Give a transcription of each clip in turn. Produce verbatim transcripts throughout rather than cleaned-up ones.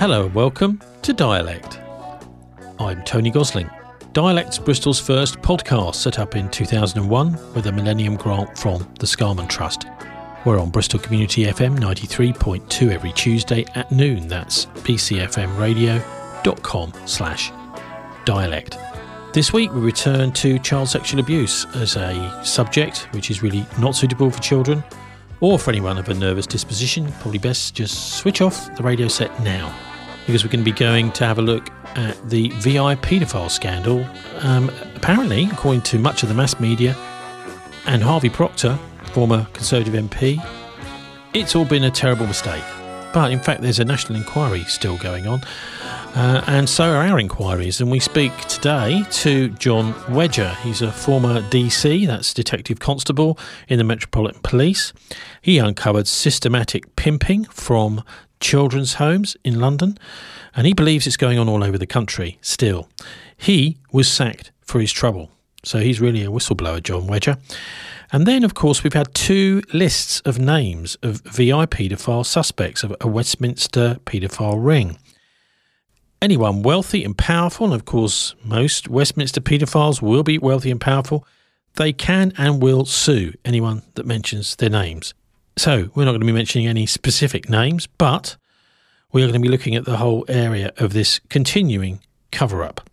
Hello and welcome to Dialect. I'm Tony Gosling. Dialect's Bristol's first podcast, set up in two thousand one with a Millennium Grant from the Scarman Trust. We're on Bristol Community F M ninety-three point two every Tuesday at noon. That's b c f m radio dot com slash dialect. This week we return to child sexual abuse as a subject which is really not suitable for children or for anyone of a nervous disposition. Probably best just switch off the radio set now, because we're going to be going to have a look at the V I paedophile scandal. Um, apparently, according to much of the mass media and Harvey Proctor, former Conservative M P, it's all been a terrible mistake. But in fact, there's a national inquiry still going on, uh, and so are our inquiries. And we speak today to John Wedger. He's a former D C, that's Detective Constable in the Metropolitan Police. He uncovered systematic pimping from children's homes in London, and he believes it's going on all over the country still. He was sacked for his trouble, so he's really a whistleblower, John Wedger. And then, of course, we've had two lists of names of V I paedophile suspects of a Westminster paedophile ring. Anyone wealthy and powerful, and of course most Westminster paedophiles will be wealthy and powerful, they can and will sue anyone that mentions their names. So we're not going to be mentioning any specific names, but we are going to be looking at the whole area of this continuing cover-up.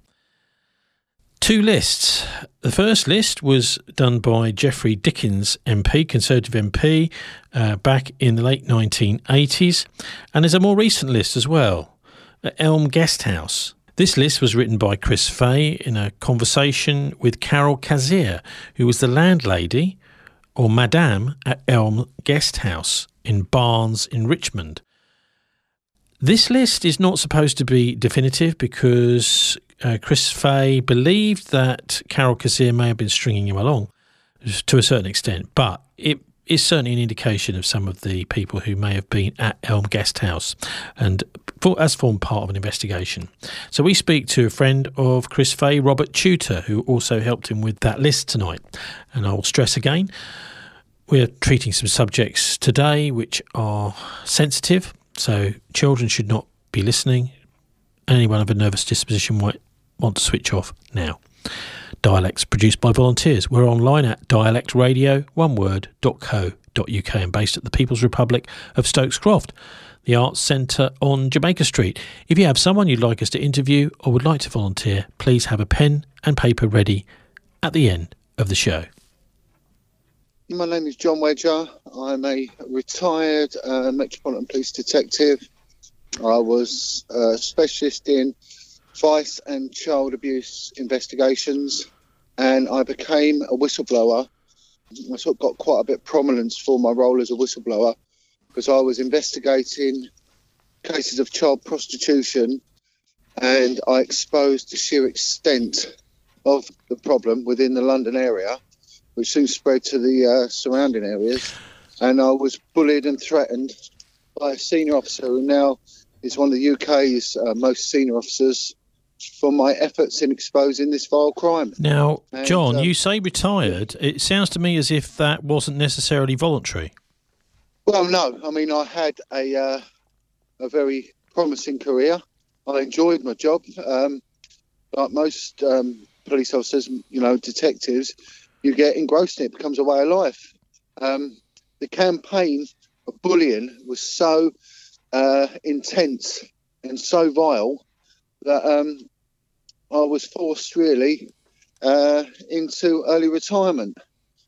Two lists. The first list was done by Geoffrey Dickens M P, Conservative M P, uh, back in the late nineteen eighties. And there's a more recent list as well, at Elm Guesthouse. This list was written by Chris Fay in a conversation with Carol Kazier, who was the landlady or Madame at Elm Guesthouse in Barnes in Richmond. This list is not supposed to be definitive because uh, Chris Fay believed that Carol Kazier may have been stringing him along to a certain extent, but it is certainly an indication of some of the people who may have been at Elm Guesthouse and for, as formed part of an investigation. So we speak to a friend of Chris Fay, Robert Tudor, who also helped him with that list tonight. And I will stress again, we're treating some subjects today which are sensitive, so children should not be listening. Anyone of a nervous disposition might want to switch off now. Dialect's produced by volunteers. We're online at dialect radio one word dot co dot uk and based at the People's Republic of Stokes Croft, the Arts Centre on Jamaica Street. If you have someone you'd like us to interview or would like to volunteer, please have a pen and paper ready at the end of the show. My name is John Wedger. I'm a retired uh, Metropolitan Police detective. I was a specialist in vice and child abuse investigations, and I became a whistleblower. I sort of got quite a bit of prominence for my role as a whistleblower because I was investigating cases of child prostitution, and I exposed the sheer extent of the problem within the London area, which soon spread to the uh, surrounding areas. And I was bullied and threatened by a senior officer who now is one of the U K's uh, most senior officers for my efforts in exposing this vile crime. Now, and, John, um, you say retired. It sounds to me as if that wasn't necessarily voluntary. Well, no. I mean, I had a uh, a very promising career. I enjoyed my job. Um, like most um, police officers, you know, detectives, you get engrossed in it. It becomes a way of life. Um, the campaign of bullying was so uh, intense and so vile that um, I was forced really uh, into early retirement.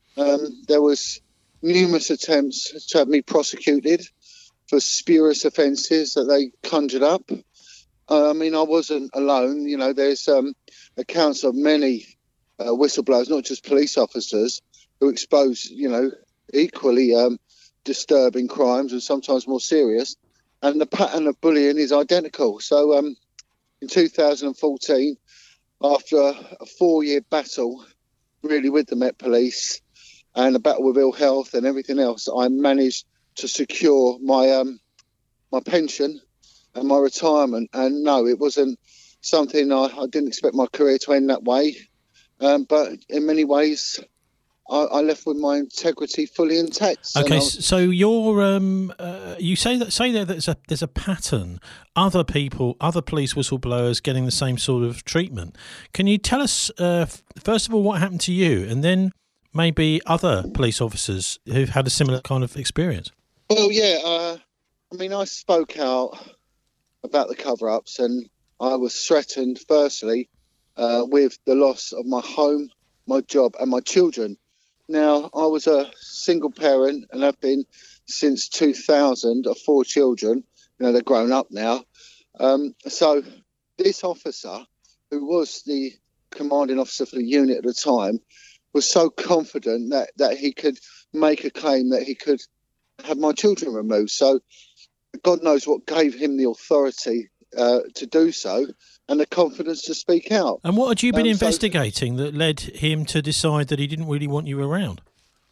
Um, there was numerous attempts to have me prosecuted for spurious offences that they conjured up. Uh, I mean, I wasn't alone. You know, there's um, accounts of many uh, whistleblowers, not just police officers, who expose, you know, equally um, disturbing crimes and sometimes more serious. And the pattern of bullying is identical. So um, in two thousand fourteen, after a, a four-year battle, really, with the Met Police and a battle with ill health and everything else, I managed to secure my um, my pension and my retirement. And no, it wasn't something I, I didn't expect my career to end that way. Um, but in many ways, I, I left with my integrity fully intact. Okay, was, so you're um, uh, you say that say there that there's a there's a pattern. Other people, other police whistleblowers getting the same sort of treatment. Can you tell us uh, first of all what happened to you, and then maybe other police officers who've had a similar kind of experience? Well, yeah. Uh, I mean, I spoke out about the cover-ups, and I was threatened, firstly, uh, with the loss of my home, my job, and my children. Now, I was a single parent, and I've been since two thousand of four children. You know, they're grown up now. Um, so this officer, who was the commanding officer for the unit at the time, was so confident that, that he could make a claim that he could have my children removed. So God knows what gave him the authority uh, to do so and the confidence to speak out. And what had you been um, investigating so, that led him to decide that he didn't really want you around?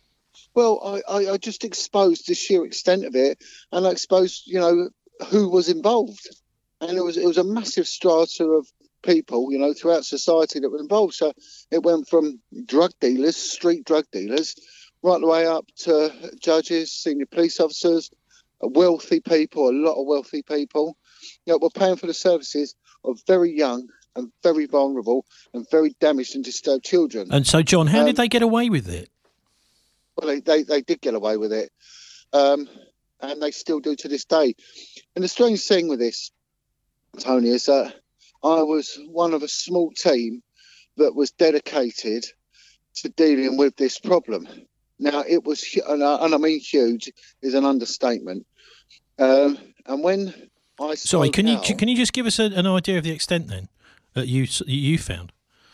Well, I, I, I just exposed the sheer extent of it, and I exposed, you know, who was involved. And it was it was a massive strata of people, you know, throughout society that were involved. So it went from drug dealers, street drug dealers, right the way up to judges, senior police officers, wealthy people, a lot of wealthy people, you know, were paying for the services of very young and very vulnerable and very damaged and disturbed children. And so, John, how um, did they get away with it? Well, they, they, they did get away with it, um, and they still do to this day. And the strange thing with this, Tony, is that I was one of a small team that was dedicated to dealing with this problem. Now, it was, and I, and I mean huge, is an understatement. Um, and when I sorry, can out, you can you just give us a, an idea of the extent then that you you found?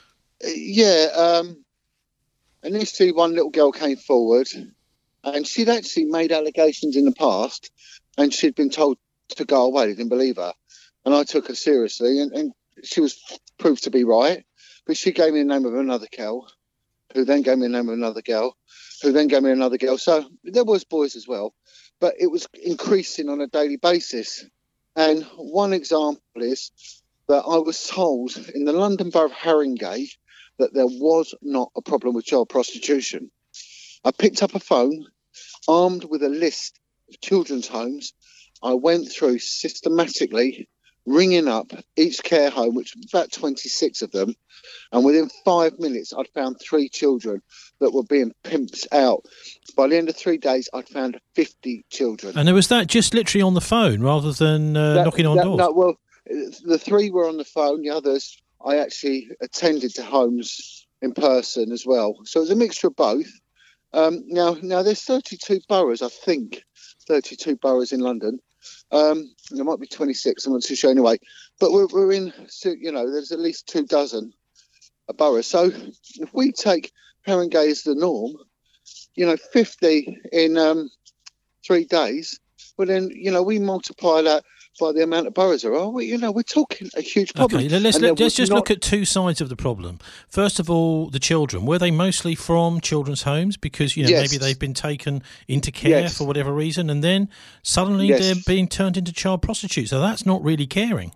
Yeah, um, initially one little girl came forward, and she'd actually made allegations in the past, and she'd been told to go away. They didn't believe her, and I took her seriously, and, and she was proved to be right. But she gave me the name of another girl, who then gave me the name of another girl, who then gave me another girl. So there was boys as well, but it was increasing on a daily basis. And one example is that I was told in the London Borough of Haringey that there was not a problem with child prostitution. I picked up a phone, armed with a list of children's homes. I went through systematically, ringing up each care home, which was about twenty-six of them, and within five minutes, I'd found three children that were being pimped out. By the end of three days, I'd found fifty children. And was that just literally on the phone rather than uh, that, knocking on that, doors? No, well, the three were on the phone. The others, I actually attended to homes in person as well. So it was a mixture of both. Um, now, now there's thirty-two boroughs, I think, thirty-two boroughs in London. Um, there might be twenty-six, I'm not too sure anyway. But we're, we're in, you know, there's at least two dozen boroughs. So if we take Haringey as the norm, you know, fifty in um, three days, well then, you know, we multiply that by the amount of boroughs there are. We, you know, we're talking a huge problem. Okay, let's, let, let's just not... look at two sides of the problem. First of all, the children. Were they mostly from children's homes? Because, you know, yes. maybe they've been taken into care yes. for whatever reason, and then suddenly yes. they're being turned into child prostitutes. So that's not really caring.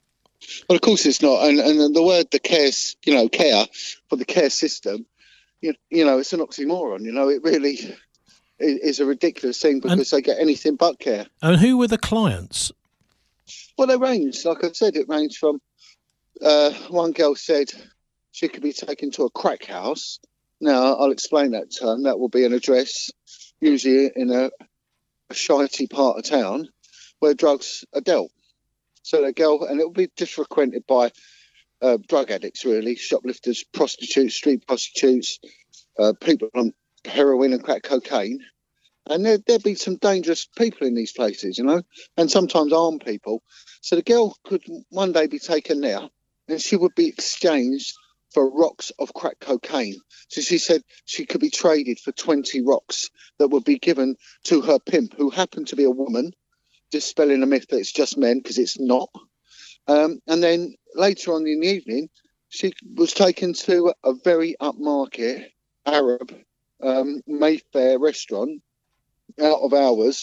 Well, of course it's not. And, and the word, the care, you know, care for the care system, you, you know, it's an oxymoron. You know, it really is a ridiculous thing because and, they get anything but care. And who were the clients? Well, they ranged. Like I said, it ranged from uh, one girl said she could be taken to a crack house. Now, I'll explain that term. That will be an address, usually in a, a shitey part of town, where drugs are dealt. So the girl, and it will be just frequented by uh, drug addicts, really, shoplifters, prostitutes, street prostitutes, uh, people on heroin and crack cocaine. And there, there'd be some dangerous people in these places, you know, and sometimes armed people. So the girl could one day be taken there and she would be exchanged for rocks of crack cocaine. So she said she could be traded for twenty rocks that would be given to her pimp, who happened to be a woman, dispelling a myth that it's just men, because it's not. Um, and then later on in the evening, she was taken to a very upmarket Arab um, Mayfair restaurant, out of hours,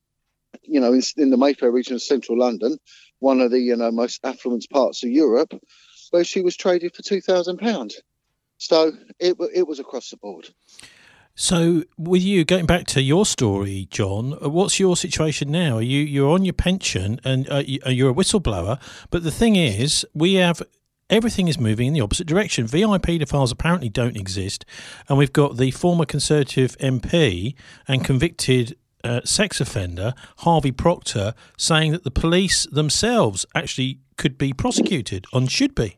you know, in, in the Mayfair region of central London, one of the, you know, most affluent parts of Europe, where she was traded for two thousand pounds. So it it was across the board. So, with you getting back to your story, John, uh, what's your situation now? Are you you're on your pension and uh, you- uh, you're a whistleblower, but the thing is, we have everything is moving in the opposite direction. V I paedophiles apparently don't exist, and we've got the former Conservative M P and convicted uh, sex offender Harvey Proctor saying that the police themselves actually could be prosecuted and should be.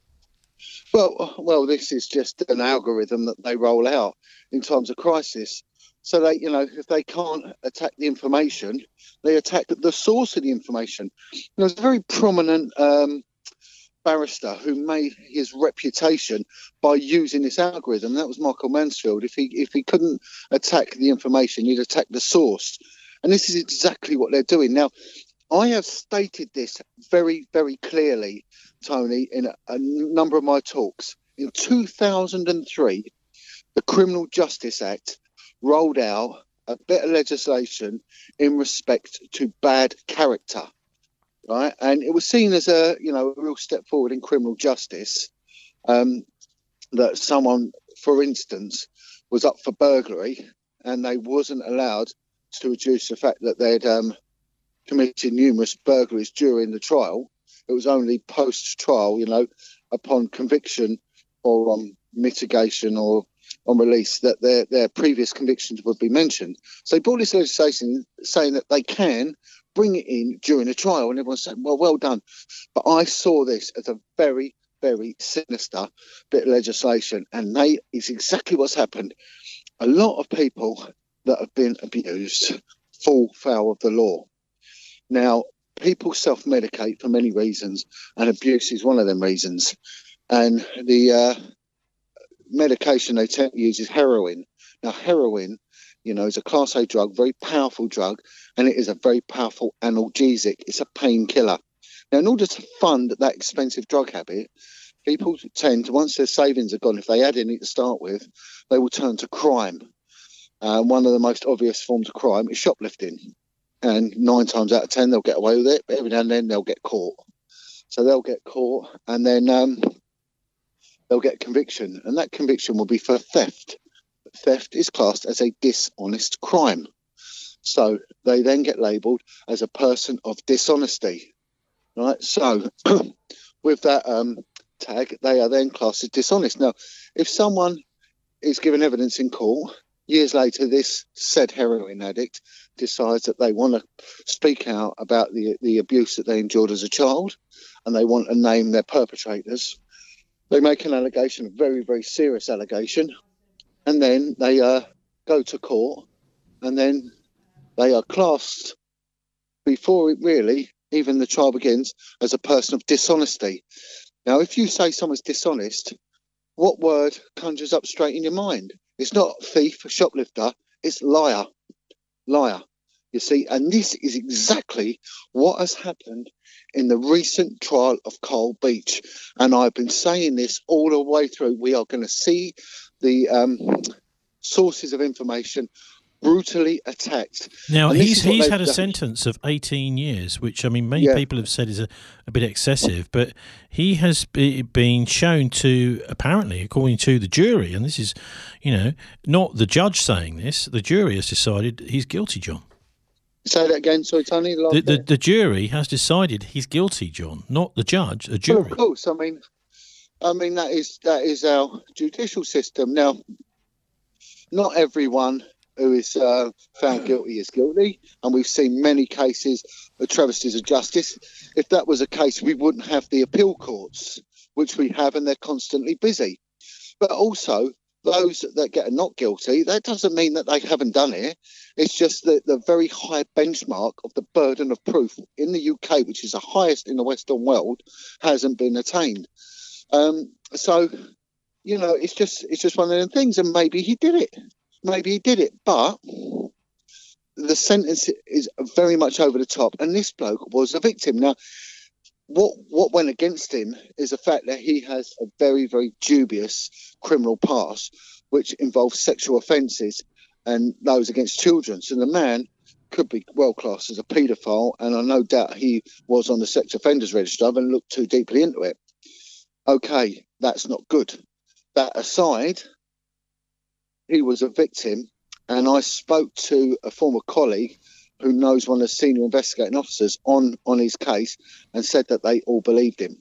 Well, well, this is just an algorithm that they roll out in times of crisis. So they, you know, if they can't attack the information, they attack the source of the information. There's a very prominent um, barrister who made his reputation by using this algorithm. That was Michael Mansfield. If he if he couldn't attack the information, he'd attack the source. And this is exactly what they're doing now. I have stated this very, very clearly, Tony, in a, a number of my talks. In two thousand three, the Criminal Justice Act rolled out a bit of legislation in respect to bad character, right? And it was seen as a, you know, a real step forward in criminal justice, um, that someone, for instance, was up for burglary and they wasn't allowed to adduce the fact that they'd um, committed numerous burglaries during the trial. It was only post-trial, you know, upon conviction or on mitigation or on release that their, their previous convictions would be mentioned. So they brought this legislation saying that they can bring it in during a trial, and everyone's saying, well, well done. But I saw this as a very, very sinister bit of legislation, and they, it's exactly what's happened. A lot of people that have been abused fall foul of the law. Now, people self-medicate for many reasons, and abuse is one of them reasons. And the uh, medication they tend to use is heroin. Now, heroin, you know, is a Class A drug, very powerful drug, and it is a very powerful analgesic. It's a painkiller. Now, in order to fund that expensive drug habit, people tend to, once their savings are gone, if they had any to start with, they will turn to crime. Uh, one of the most obvious forms of crime is shoplifting. And nine times out of ten, they'll get away with it. But every now and then, they'll get caught. So they'll get caught, and then um, they'll get conviction. And that conviction will be for theft. Theft is classed as a dishonest crime. So they then get labelled as a person of dishonesty. Right? So with that um, tag, they are then classed as dishonest. Now, if someone is given evidence in court, years later, this said heroin addict decides that they want to speak out about the the abuse that they endured as a child, and they want to name their perpetrators. They make an allegation, a very, very serious allegation, and then they uh, go to court, and then they are classed, before it really, even the trial begins, as a person of dishonesty. Now, if you say someone's dishonest, what word conjures up straight in your mind? It's not thief, shoplifter, it's liar. Liar, you see, and this is exactly what has happened in the recent trial of Kyle Beach. And I've been saying this all the way through. We are going to see the um, sources of information brutally attacked. Now, And this he's is what he's they've had a done. sentence of eighteen years, which, I mean, many Yeah. people have said is a, a bit excessive, but he has be, been shown to, apparently, according to the jury, and this is, you know, not the judge saying this, the jury has decided he's guilty, John. Say that again, sorry, Tony. The, last The, the, bit. the jury has decided he's guilty, John, not the judge, the Well, jury. of course, I mean, I mean that is that is our judicial system. Now, not everyone who is uh, found guilty is guilty, and we've seen many cases of travesties of justice. If that was a case, we wouldn't have the appeal courts, which we have, and they're constantly busy. But also, those that get not guilty, that doesn't mean that they haven't done it. It's just that the very high benchmark of the burden of proof in the U K, which is the highest in the Western world, hasn't been attained. Um, so, you know, it's just it's just one of them things, and maybe he did it. Maybe he did it, but the sentence is very much over the top, and this bloke was a victim. Now, what what went against him is the fact that he has a very, very dubious criminal past, which involves sexual offences and those against children. So the man could be well classed as a paedophile, and I no doubt he was on the sex offenders register. I haven't looked too deeply into it. Okay, that's not good. That aside, he was a victim, and I spoke to a former colleague who knows one of the senior investigating officers on, on his case, and said that they all believed him.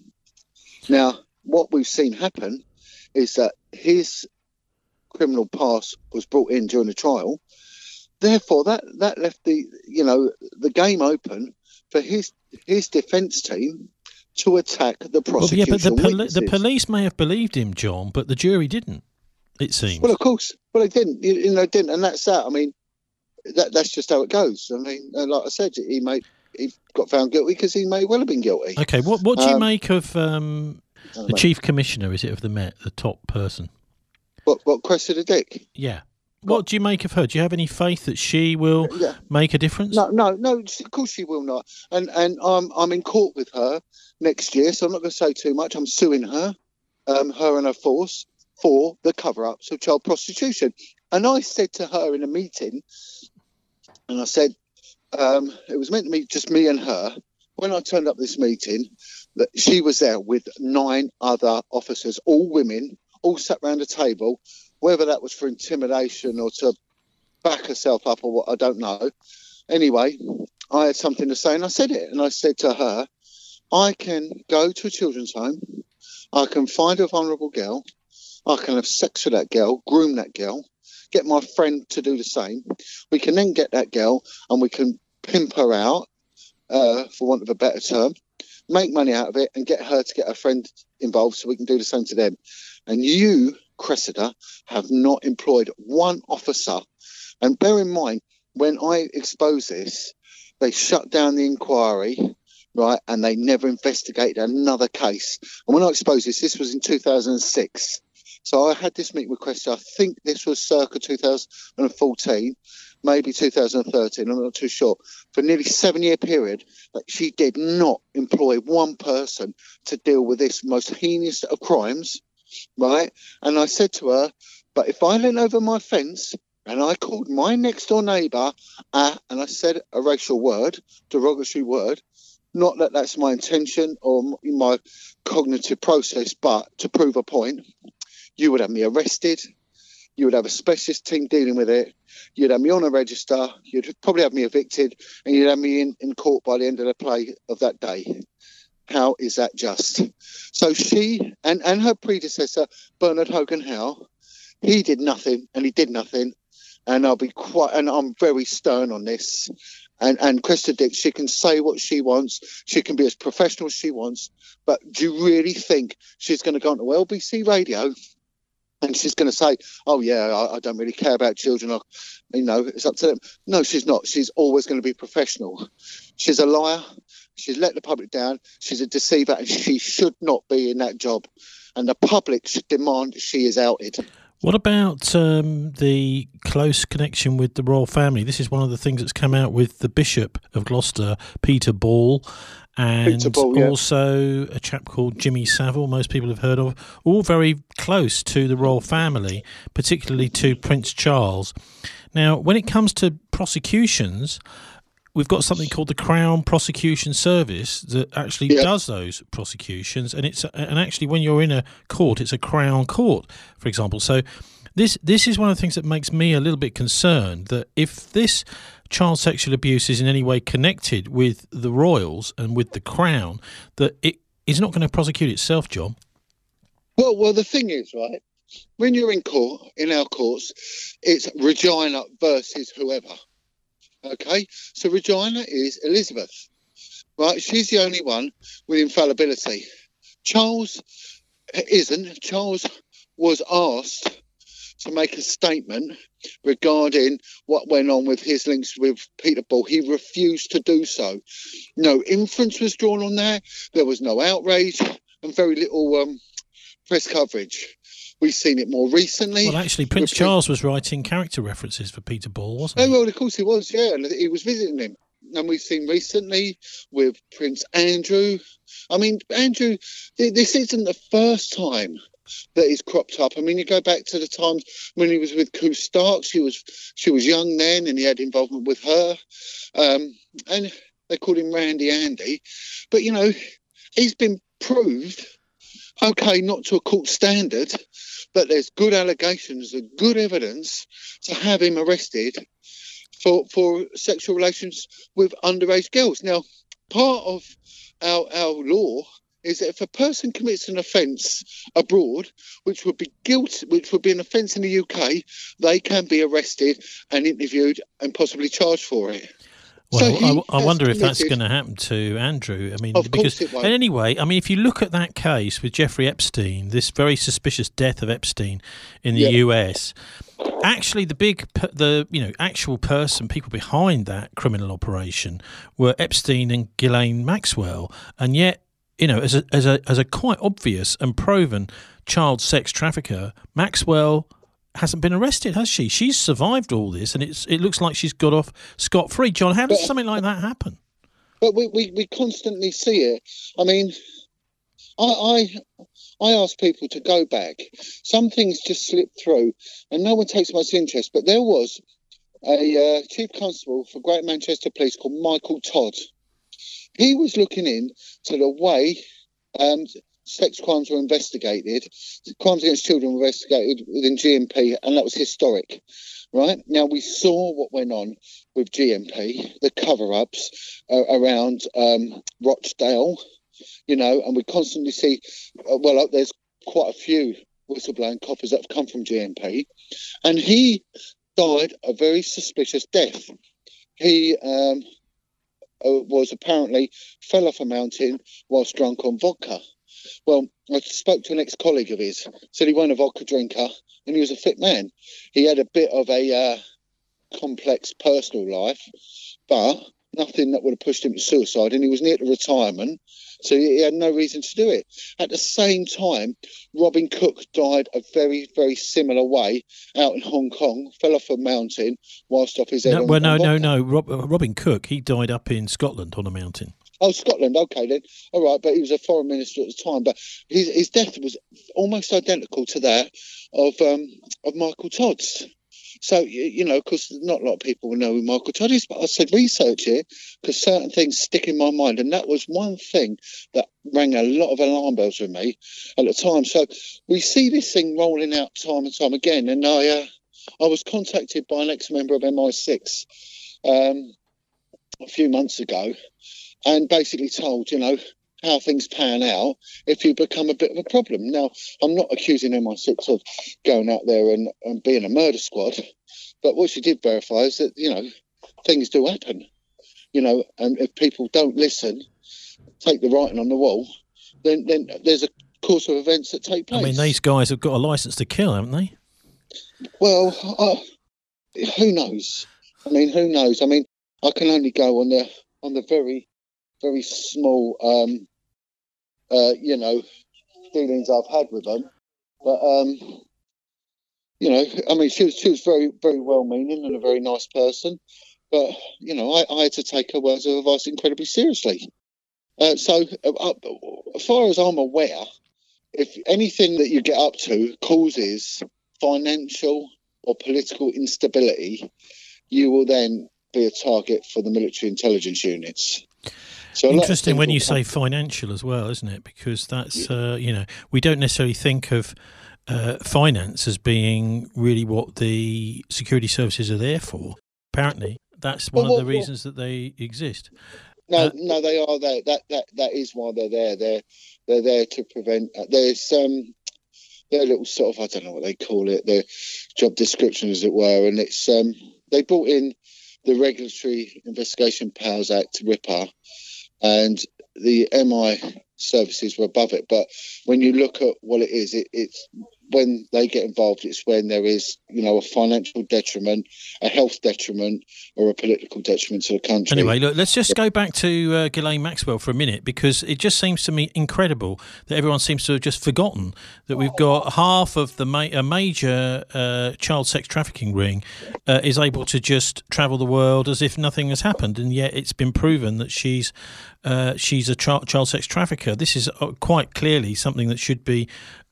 Now, what we've seen happen is that his criminal past was brought in during the trial. Therefore, that, that left the you know the game open for his his defence team to attack the prosecution. Well, yeah, but the, poli- witnesses. the police may have believed him, John, but the jury didn't. It seems. Well, of course. Well, they didn't. You, you know, didn't, and that's that. I mean, that that's just how it goes. I mean, like I said, he may he got found guilty because he may well have been guilty. Okay, what what do you um, make of um, the chief commissioner? Is it of the Met, the top person? What what Cressida Dick? Yeah. What do you make of her? Do you have any faith that she will yeah. make a difference? No, no, no. Of course she will not. And and I'm I'm in court with her next year, so I'm not going to say too much. I'm suing her, um, her and her force for the cover-ups of child prostitution. And I said to her in a meeting, and I said, um, it was meant to be just me and her. When I turned up this meeting, that she was there with nine other officers, all women, all sat around a table. Whether that was for intimidation or to back herself up or what, I don't know. Anyway, I had something to say and I said it. And I said to her, I can go to a children's home. I can find a vulnerable girl. I can have sex with that girl, groom that girl, get my friend to do the same. We can then get that girl and we can pimp her out, uh, for want of a better term, make money out of it and get her to get her friend involved so we can do the same to them. And you, Cressida, have not employed one officer. And bear in mind, when I exposed this, they shut down the inquiry, right, and they never investigated another case. And when I exposed this, this was in two thousand six. So I had this meeting with Cressida. I think this was circa two thousand fourteen, maybe two thousand thirteen, I'm not too sure. For a nearly seven-year period, that she did not employ one person to deal with this most heinous of crimes. Right, and I said to her, but if I leant over my fence and I called my next door neighbour, uh, and I said a racial word, derogatory word, not that that's my intention or my cognitive process, but to prove a point, you would have me arrested, you would have a specialist team dealing with it, you'd have me on a register, you'd probably have me evicted, and you'd have me in, in court by the end of the play of that day. How is that just? So she and, and her predecessor, Bernard Hogan Howe, he did nothing and he did nothing. And I'll be quite, and I'm very stern on this. And, and Cressida Dick, she can say what she wants. She can be as professional as she wants. But do you really think she's going to go onto L B C radio and she's going to say, oh, yeah, I, I don't really care about children. I, you know, it's up to them. No, she's not. She's always going to be professional. She's a liar. She's let the public down. She's a deceiver, and she should not be in that job. And the public should demand she is outed. What about um, the close connection with the royal family? This is one of the things that's come out with the Bishop of Gloucester, Peter Ball, and Peter Ball, yeah. also a chap called Jimmy Savile, most people have heard of, all very close to the royal family, particularly to Prince Charles. Now, when it comes to prosecutions, we've got something called the Crown Prosecution Service that actually yeah. does those prosecutions, and it's and actually when you're in a court, it's a Crown court, for example. So this this is one of the things that makes me a little bit concerned, that if this child sexual abuse is in any way connected with the royals and with the Crown, that it is not going to prosecute itself, John. Well, well, the thing is, right, when you're in court, in our courts, it's Regina versus whoever. Okay, so Regina is Elizabeth, right? She's the only one with infallibility. Charles isn't. Charles was asked to make a statement regarding what went on with his links with Peter Ball. He refused to do so. No inference was drawn on that. There was no outrage and very little um, press coverage. We've seen it more recently. Well, actually, Prince Charles was writing character references for Peter Ball, wasn't he? Oh, well, of course he was, yeah. And he was visiting him. And we've seen recently with Prince Andrew. I mean, Andrew, this isn't the first time that he's cropped up. I mean, you go back to the times when he was with Koo Stark. She was she was young then, and he had involvement with her. Um, and they called him Randy Andy. But, you know, he's been proved okay, not to a court standard, but there's good allegations and good evidence to have him arrested for for sexual relations with underage girls. Now, part of our our law is that if a person commits an offence abroad, which would be guilt, which would be an offence in the U K, they can be arrested and interviewed and possibly charged for it. Well, so I, I wonder if that's going to happen to Andrew. I mean, of because course it won't. and anyway, I mean, if you look at that case with Jeffrey Epstein, this very suspicious death of Epstein in the Yeah. U S, actually, the big, p- the you know, actual person, people behind that criminal operation were Epstein and Ghislaine Maxwell, and yet, you know, as a as a as a quite obvious and proven child sex trafficker, Maxwell hasn't been arrested, has she? She's survived all this, and it's it looks like she's got off scot-free. John, how does But- something like that happen? But we, we, we constantly see it. I mean, I, I I ask people to go back. Some things just slip through, and no one takes much interest. But there was a uh, chief constable for Great Manchester Police called Michael Todd. He was looking in to the way um, sex crimes were investigated, crimes against children were investigated within G M P, and that was historic. Right now, we saw what went on with G M P, the cover-ups uh, around um, Rochdale, you know, and we constantly see, uh, well, uh, there's quite a few whistleblowing coppers that have come from G M P, and he died a very suspicious death. He um, uh, was apparently fell off a mountain whilst drunk on vodka. Well, I spoke to an ex-colleague of his, said he wasn't a vodka drinker, and he was a fit man. He had a bit of a uh, complex personal life, but nothing that would have pushed him to suicide, and he was near to retirement, so he had no reason to do it. At the same time, Robin Cook died a very, very similar way out in Hong Kong, fell off a mountain whilst off his head. No, on, well, no, on no, vodka. no. Rob, uh, Robin Cook, he died up in Scotland on a mountain. Oh, Scotland, okay then. All right, but he was a foreign minister at the time. But his his death was almost identical to that of um of Michael Todd's. So, you, you know, because not a lot of people will know who Michael Todd is, but I said research it because certain things stick in my mind. And that was one thing that rang a lot of alarm bells with me at the time. So we see this thing rolling out time and time again. And I, uh, I was contacted by an ex-member of M I six um, a few months ago, and basically told, you know, how things pan out if you become a bit of a problem. Now, I'm not accusing M I six of going out there and, and being a murder squad, but what she did verify is that, you know, things do happen, you know, and if people don't listen, take the writing on the wall, then, then there's a course of events that take place. I mean, these guys have got a licence to kill, haven't they? Well, uh, who knows? I mean, who knows? I mean, I can only go on the on the very, very small, um, uh, you know, dealings I've had with them. But, um, you know, I mean, she was she was very, very well-meaning and a very nice person. But, you know, I, I had to take her words of advice incredibly seriously. Uh, so, uh, as far as I'm aware, if anything that you get up to causes financial or political instability, you will then be a target for the military intelligence units. So interesting when you say financial as well, isn't it? Because that's, uh, you know, we don't necessarily think of uh, finance as being really what the security services are there for. Apparently, that's one well, of the well, reasons that they exist. No, Uh, no, they are there. That that that is why they're there. They're they're there to prevent. Uh, there's um, their little sort of I don't know what they call it. Their job description, as it were, and it's um, they brought in the Regulatory Investigation Powers Act, RIPA, and the M I services were above it. But when you look at what it is, it, it's when they get involved, it's when there is, you know, a financial detriment, a health detriment, or a political detriment to the country. Anyway, look, let's just go back to uh, Ghislaine Maxwell for a minute, because it just seems to me incredible that everyone seems to have just forgotten that we've got half of the ma- a major uh, child sex trafficking ring uh, is able to just travel the world as if nothing has happened, and yet it's been proven that she's uh, she's a child, child sex trafficker. This is uh, quite clearly something that should be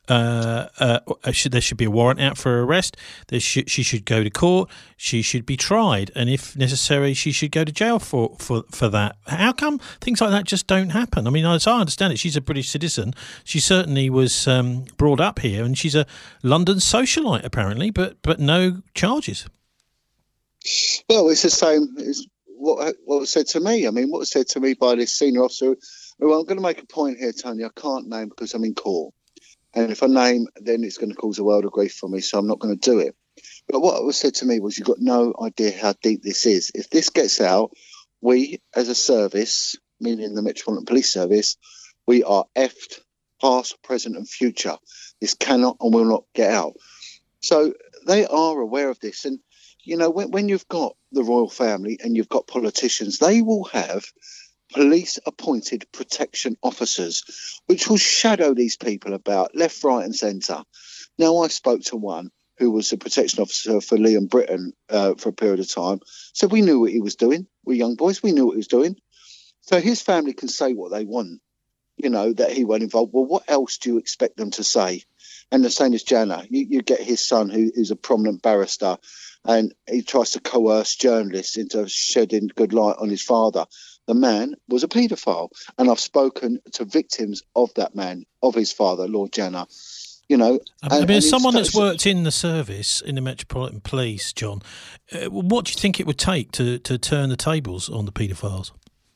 Uh, uh, should, there should be a warrant out for her arrest. There should, she should go to court. She should be tried, and if necessary, she should go to jail for, for, for that. How come things like that just don't happen? I mean, as I understand it, she's a British citizen. She certainly was um, brought up here, and she's a London socialite apparently, but but no charges. Well, it's the same as what what was said to me. I mean, what was said to me by this senior officer. Well, I'm going to make a point here, Tony. I can't name because I'm in court. And if I name, then it's going to cause a world of grief for me, so I'm not going to do it. But what was said to me was, you've got no idea how deep this is. If this gets out, we, as a service, meaning the Metropolitan Police Service, we are effed, past, present and future. This cannot and will not get out. So they are aware of this. And, you know, when, when you've got the royal family and you've got politicians, they will have police appointed protection officers, which will shadow these people about left, right and centre. Now, I spoke to one who was a protection officer for Liam Britton uh, for a period of time. So we knew what he was doing. We're young boys. We knew what he was doing. So his family can say what they want, you know, that he won't involve. Well, what else do you expect them to say? And the same as Jana. You, you get his son, who is a prominent barrister, and he tries to coerce journalists into shedding good light on his father. The man was a paedophile, and I've spoken to victims of that man, of his father, Lord Jana. You know, I mean, and, as and someone that's worked in the service in the Metropolitan Police, John, uh, what do you think it would take to, to turn the tables on the paedophiles?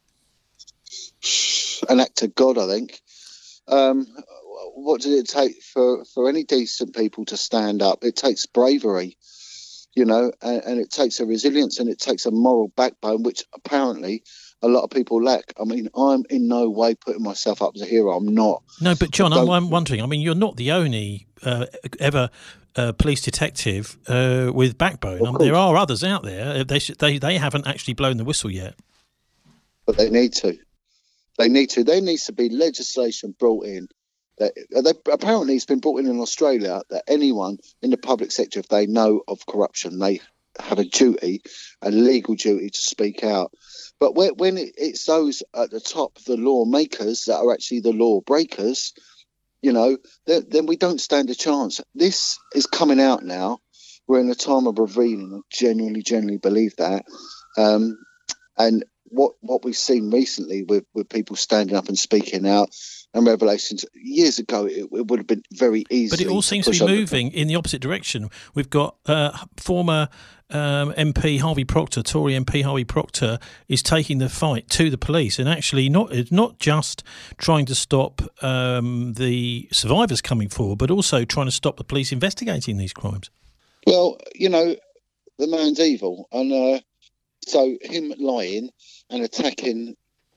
An act of God, I think. Um, what does it take for, for any decent people to stand up? It takes bravery, you know, and, and it takes a resilience, and it takes a moral backbone, which apparently a lot of people lack. I mean, I'm in no way putting myself up as a hero. I'm not. No, but John, I'm, I'm wondering. I mean, you're not the only uh, ever uh, police detective uh, with backbone. I mean, there are others out there. They, sh- they they haven't actually blown the whistle yet. But they need to. They need to. There needs to be legislation brought in. That they, apparently, it's been brought in in Australia that anyone in the public sector, if they know of corruption, they have a duty, a legal duty to speak out. But when, when it, it's those at the top, the lawmakers, that are actually the law breakers, you know, then, then we don't stand a chance. This is coming out now. We're in a time of revealing. I genuinely, genuinely believe that. Um, and what what we've seen recently with, with people standing up and speaking out and revelations, years ago, it, it would have been very easy. But it all seems to be moving in the opposite direction. We've got uh, former um, M P Harvey Proctor, Tory M P Harvey Proctor, is taking the fight to the police, and actually not it's not just trying to stop um, the survivors coming forward, but also trying to stop the police investigating these crimes. Well, you know, the man's evil, and uh, so him lying and attacking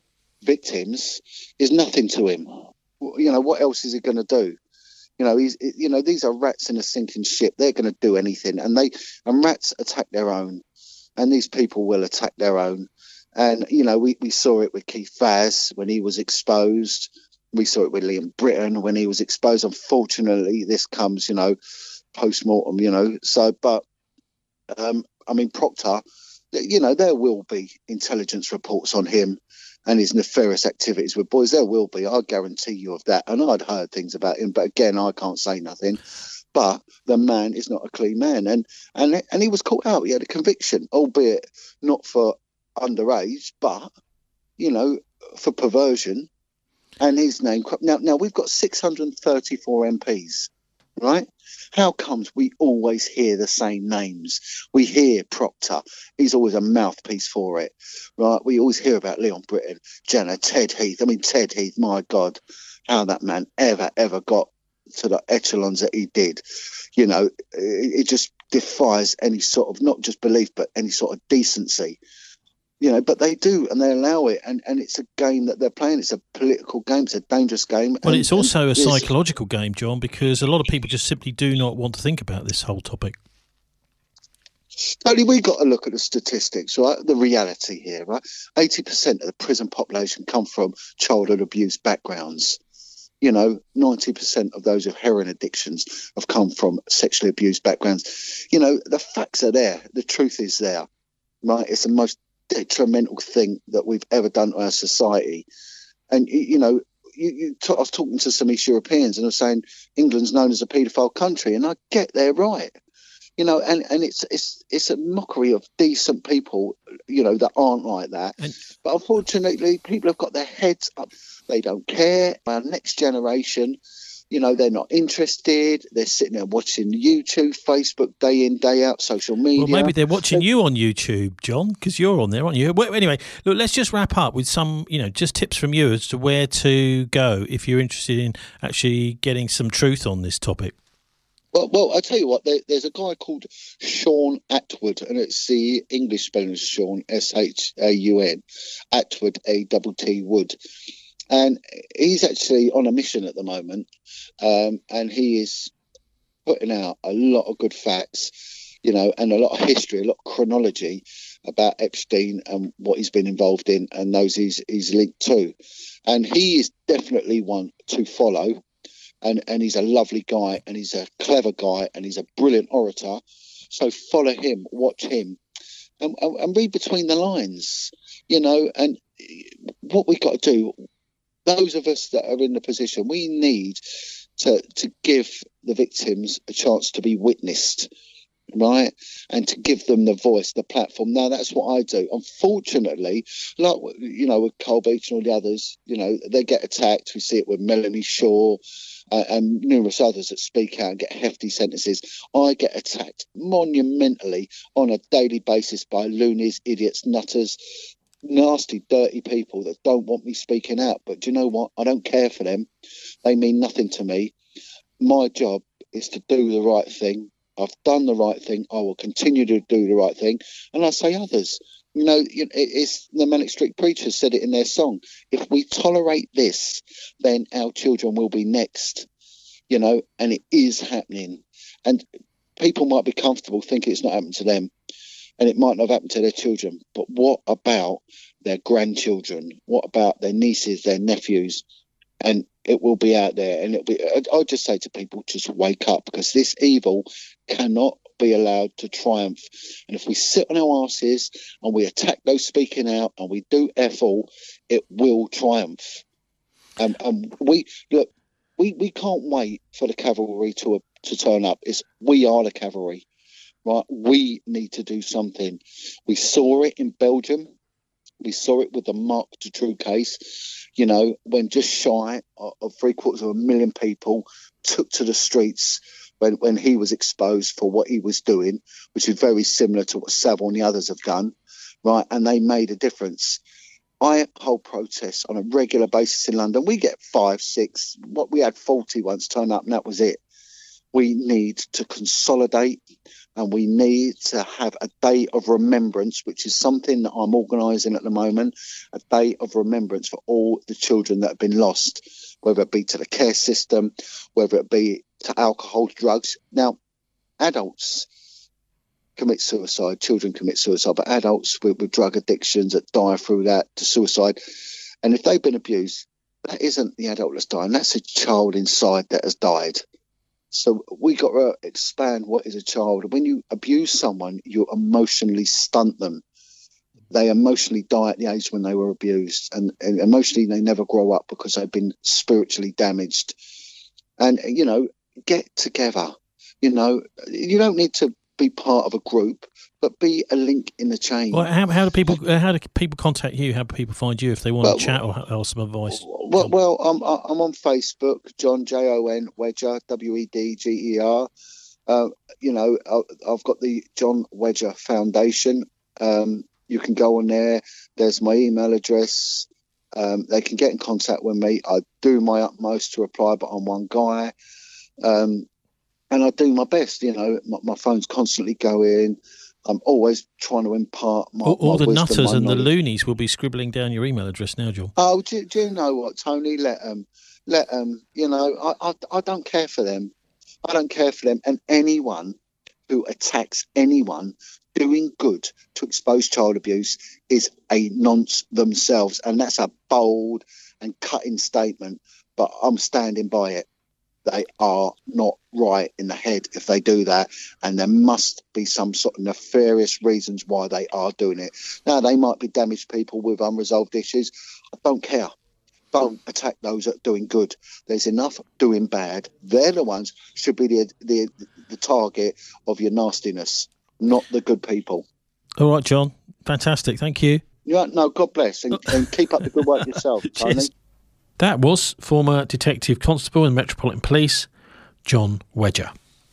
victims is nothing to him. You know, what else is he going to do? You know, he's, you know, these are rats in a sinking ship. They're going to do anything, and they and rats attack their own, and these people will attack their own. And you know, we, we saw it with Keith Vaz when he was exposed. We saw it with Liam Britton when he was exposed. Unfortunately, this comes, you know, post mortem. You know, so but um, I mean, Proctor, you know, there will be intelligence reports on him and his nefarious activities with boys. There will be, I guarantee you of that. And I'd heard things about him, but again, I can't say nothing. But the man is not a clean man. And and and he was caught out. He had a conviction, albeit not for underage, but, you know, for perversion. And his name... Now, now we've got six hundred thirty-four M Ps, right? How comes we always hear the same names? We hear Proctor. He's always a mouthpiece for it, right? We always hear about Leon Britton, Jenna, Ted Heath. I mean, Ted Heath, my God, how that man ever, ever got to the echelons that he did. You know, it, it just defies any sort of, not just belief, but any sort of decency. You know, but they do, and they allow it, and, and it's a game that they're playing. It's a political game. It's a dangerous game. Well, and, it's also a this, psychological game, John, because a lot of people just simply do not want to think about this whole topic. Only we got to look at the statistics, right? The reality here, right? eighty percent of the prison population come from childhood abuse backgrounds. You know, ninety percent of those with heroin addictions have come from sexually abused backgrounds. You know, the facts are there. The truth is there, right? It's the most detrimental thing that we've ever done to our society. And, you know, you, you t- I was talking to some East Europeans and I was saying England's known as a paedophile country, and I get they're right. You know, and, and it's it's it's a mockery of decent people, you know, that aren't like that. And, but unfortunately, people have got their heads up. They don't care. Our next generation, you know, they're not interested. They're sitting there watching YouTube, Facebook, day in, day out, social media. Well, maybe they're watching they're, you on YouTube, John, because you're on there, aren't you? Well, anyway, look, let's just wrap up with some, you know, just tips from you as to where to go if you're interested in actually getting some truth on this topic. Well, well, I tell you what. There, there's a guy called Shaun Attwood, and it's the English spelling of Shaun, S H A U N, Attwood, A T T Wood, and he's actually on a mission at the moment, um, and he is putting out a lot of good facts, you know, and a lot of history, a lot of chronology about Epstein and what he's been involved in, and those he's he's linked to, and he is definitely one to follow. And, and he's a lovely guy, and he's a clever guy, and he's a brilliant orator. So follow him, watch him, and, and, and read between the lines, you know. And what we've got to do, those of us that are in the position, we need to to give the victims a chance to be witnessed, right? And to give them the voice, the platform. Now, that's what I do. Unfortunately, like, you know, with Cole Beach and all the others, you know, they get attacked. We see it with Melanie Shaw, Uh, and numerous others that speak out and get hefty sentences. I get attacked monumentally on a daily basis by loonies, idiots, nutters, nasty, dirty people that don't want me speaking out. But do you know what? I don't care for them. They mean nothing to me. My job is to do the right thing. I've done the right thing. I will continue to do the right thing. And I say others. You know, it's the Manic Street Preachers said it in their song. If we tolerate this, then our children will be next, you know, and it is happening. And people might be comfortable thinking it's not happened to them, and it might not have happened to their children. But what about their grandchildren? What about their nieces, their nephews? And it will be out there. And it'll be, I'll just say to people, just wake up, because this evil cannot be allowed to triumph. And if we sit on our asses and we attack those speaking out and we do F all, it will triumph. Um, and we look, we, we can't wait for the cavalry to to turn up. It's we are the cavalry, right? We need to do something. We saw it in Belgium. We saw it with the Marc Dutroux case, you know, when just shy of three quarters of a million people took to the streets when, when he was exposed for what he was doing, which is very similar to what Savile and the others have done, right? And they made a difference. I hold protests on a regular basis in London. We get five, six, what we had forty once turn up, and that was it. We need to consolidate, and we need to have a day of remembrance, which is something that I'm organising at the moment, a day of remembrance for all the children that have been lost, whether it be to the care system, whether it be to alcohol, drugs. Now, adults commit suicide, children commit suicide, but adults with, with drug addictions that die through that to suicide. And if they've been abused, that isn't the adult that's dying, that's a child inside that has died. So we got to expand what is a child. When you abuse someone, you emotionally stunt them. They emotionally die at the age when they were abused, and, and emotionally they never grow up because they've been spiritually damaged. And, you know, get together. You know, you don't need to be part of a group, but be a link in the chain. Well, how, how do people uh, how do people contact you? How do people find you if they want well, to chat or, or some advice? Well, well, I'm I'm on Facebook, John J O N Wedger, W E D G E R. Uh, you know, I've got the John Wedger Foundation. Um, you can go on there. There's my email address. Um, they can get in contact with me. I do my utmost to reply, but I'm one guy. Um, and I do my best. You know, my, my phone's constantly going. I'm always trying to impart my All, all my the wisdom, nutters and knowledge. the loonies will be scribbling down your email address now, John. Oh, do, do you know what, Tony? Let them. Let them. You know, I, I, I don't care for them. I don't care for them. And anyone who attacks anyone doing good to expose child abuse is a nonce themselves. And that's a bold and cutting statement, but I'm standing by it. They are not right in the head if they do that, and there must be some sort of nefarious reasons why they are doing it. Now, they might be damaged people with unresolved issues. I don't care. don't attack those that are doing good. There's enough doing bad. They're the ones should be the the, the target of your nastiness, not the good people. All right, John. Fantastic. Thank you. Yeah, no, God bless, and, and keep up the good work yourself, Tony. That was former Detective Constable in Metropolitan Police, John Wedger.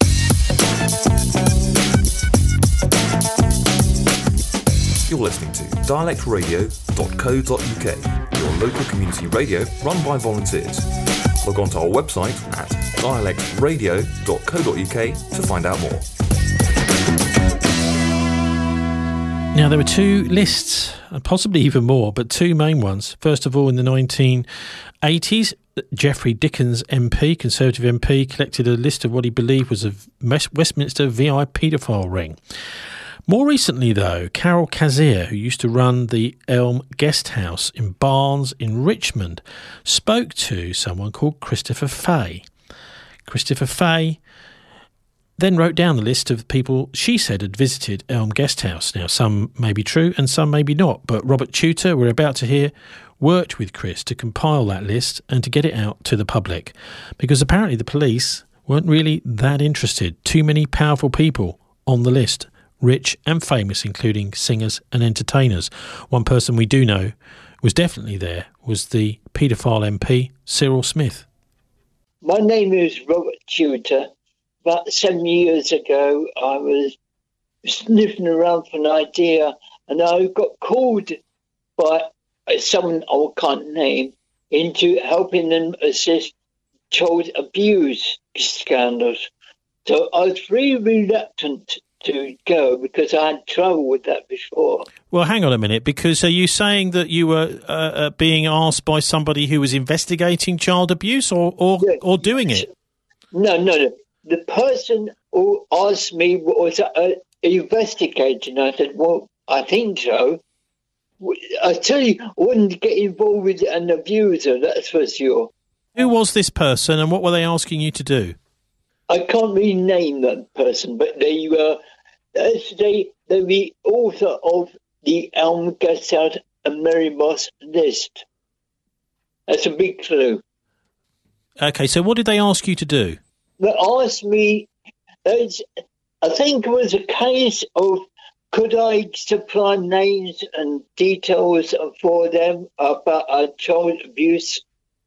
You're listening to dialect radio dot co dot uk, your local community radio run by volunteers. Log on to our website at dialect radio dot co dot uk to find out more. Now, there were two lists, and possibly even more, but two main ones. First of all, in the nineteen eighties, Geoffrey Dickens M P, Conservative M P, collected a list of what he believed was a Westminster V I paedophile ring. More recently, though, Carol Kazier, who used to run the Elm Guest House in Barnes in Richmond, spoke to someone called Christopher Fay. Christopher Fay then wrote down the list of people she said had visited Elm Guest House. Now, some may be true and some may be not, but Robert Tutor, we're about to hear, worked with Chris to compile that list and to get it out to the public, because apparently the police weren't really that interested. Too many powerful people on the list, rich and famous, including singers and entertainers. One person we do know was definitely there was the paedophile M P, Cyril Smith. My name is Robert Tutor. About seven years ago, I was sniffing around for an idea, and I got called by someone I can't name into helping them assist child abuse scandals. So I was really reluctant to go because I had trouble with that before. Well, hang on a minute, because are you saying that you were uh, uh, being asked by somebody who was investigating child abuse or or, yeah. or doing it? No, no, no. The person who asked me was uh, investigating. I said, well, I think so. I tell you, I wouldn't get involved with an abuser, that's for sure. Who was this person and what were they asking you to do? I can't really name that person, but they were they, they're the author of the Elm Guest House and Mary Moss list. That's a big clue. Okay, so what did they ask you to do? They asked me, I think it was a case of could I supply names and details for them about a child abuse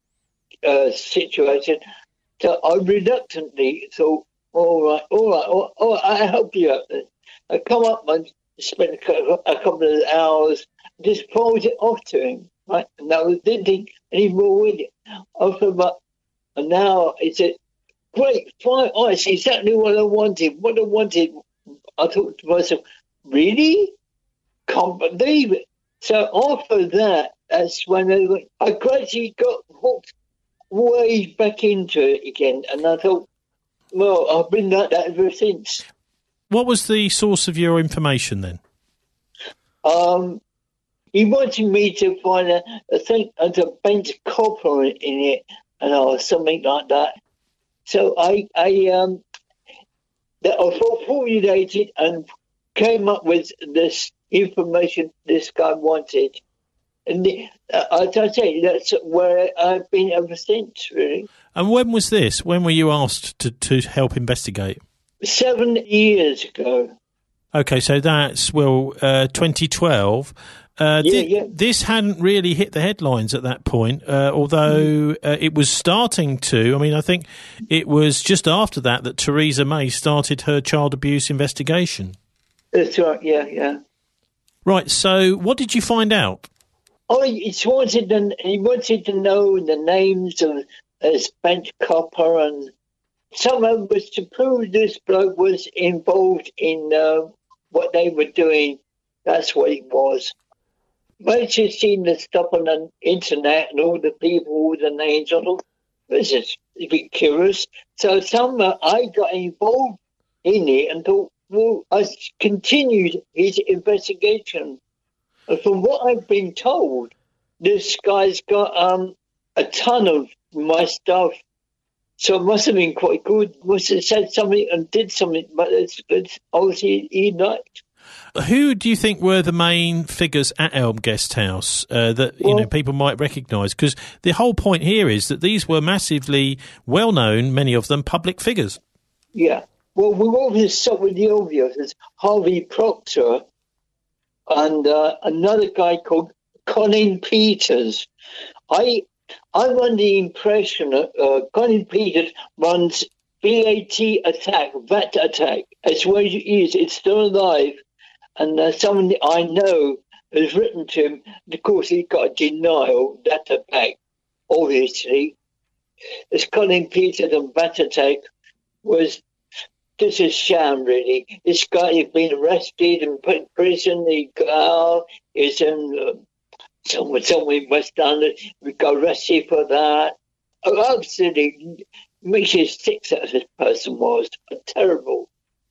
uh, situation. So I reluctantly thought, all right, all right, all, all right, I'll help you out. I come up and spent a couple of hours, just forwarded it off to him, right? And I didn't think any more with it. After about an hour, he said, great, fine, oh, it's exactly what I wanted, what I wanted. I thought to myself, really? Can't believe it. So after that, that's when I, I gradually got hooked way back into it again. And I thought, well, I've been like that ever since. What was the source of your information then? Um, he wanted me to find a, a thing, a bent copper in it, and or something like that. So I, I, um, I formulated and came up with this information this guy wanted. And the, uh, as I say, that's where I've been ever since, really. And when was this? When were you asked to, to help investigate? Seven years ago. Okay, so that's, well, uh, twenty twelve. Uh, yeah, th- yeah. This hadn't really hit the headlines at that point, uh, although uh, it was starting to. I mean, I think it was just after that that Theresa May started her child abuse investigation. That's right, yeah, yeah. Right, so what did you find out? Oh, he wanted to, he wanted to know the names of uh, spent copper, and someone was to prove this bloke was involved in uh, what they were doing. That's what it was. Once you've seen the stuff on the internet and all the people, all the names, I thought, this is a bit curious. So somehow I got involved in it and thought, well, I continued his investigation. And from what I've been told, this guy's got um, a ton of my stuff. So it must have been quite good. Must have said something and did something, but it's, it's obviously he liked. Who do you think were the main figures at Elm Guest House uh, that you Well, know people might recognise? Because the whole point here is that these were massively well-known, many of them public figures. Yeah. Well, we always start with the obvious. It's Harvey Proctor and uh, another guy called Colin Peters. I I'm under the impression that uh, Colin Peters runs V A T Attack, V A T Attack. It's where it is. It's still alive. And uh, someone I know has written to him. Of course, he got a denial, V A T Attack, obviously. It's Colin Peters and V A T Attack was just a sham, really. This guy has been arrested and put in prison. He got out. He's in uh, somewhere, somewhere in West London. We got arrested for that. Oh, absolutely makes you sick that this person was. Terrible.